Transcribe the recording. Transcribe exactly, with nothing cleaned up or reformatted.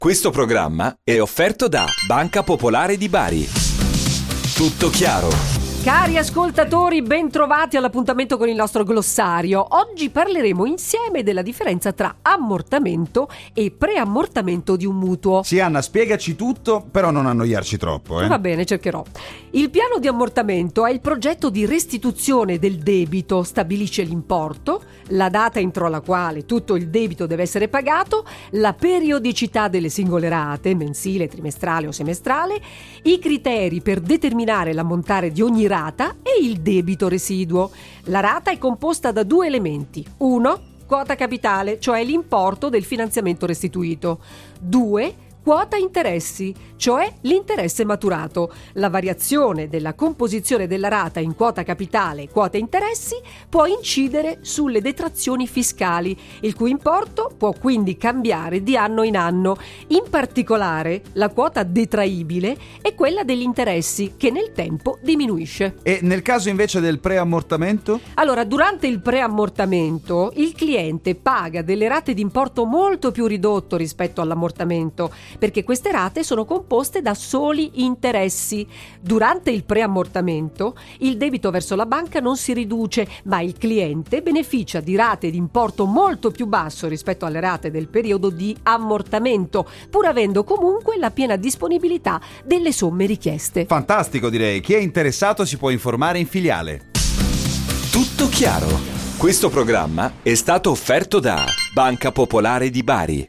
Questo programma è offerto da Banca Popolare di Bari. Tutto chiaro? Cari ascoltatori, ben trovati all'appuntamento con il nostro glossario. Oggi parleremo insieme della differenza tra ammortamento e preammortamento di un mutuo. Sì, Anna, spiegaci tutto, però non annoiarci troppo, eh? Va bene, cercherò. Il piano di ammortamento è il progetto di restituzione del debito, stabilisce l'importo, la data entro la quale tutto il debito deve essere pagato, la periodicità delle singole rate, mensile, trimestrale o semestrale, i criteri per determinare l'ammontare di ogni rata e il debito residuo. La rata è composta da due elementi. Uno, quota capitale, cioè l'importo del finanziamento restituito. Due, quota interessi, cioè l'interesse maturato. La variazione della composizione della rata in quota capitale e quota interessi può incidere sulle detrazioni fiscali, il cui importo può quindi cambiare di anno in anno. In particolare, la quota detraibile è quella degli interessi, che nel tempo diminuisce. E nel caso invece del preammortamento? Allora, durante il preammortamento, il cliente paga delle rate di importo molto più ridotto rispetto all'ammortamento, perché queste rate sono composte da soli interessi. Durante il preammortamento il debito verso la banca non si riduce, ma il cliente beneficia di rate di importo molto più basso rispetto alle rate del periodo di ammortamento, pur avendo comunque la piena disponibilità delle somme richieste. Fantastico, direi. Chi è interessato si può informare in filiale. Tutto chiaro? Questo programma è stato offerto da Banca Popolare di Bari.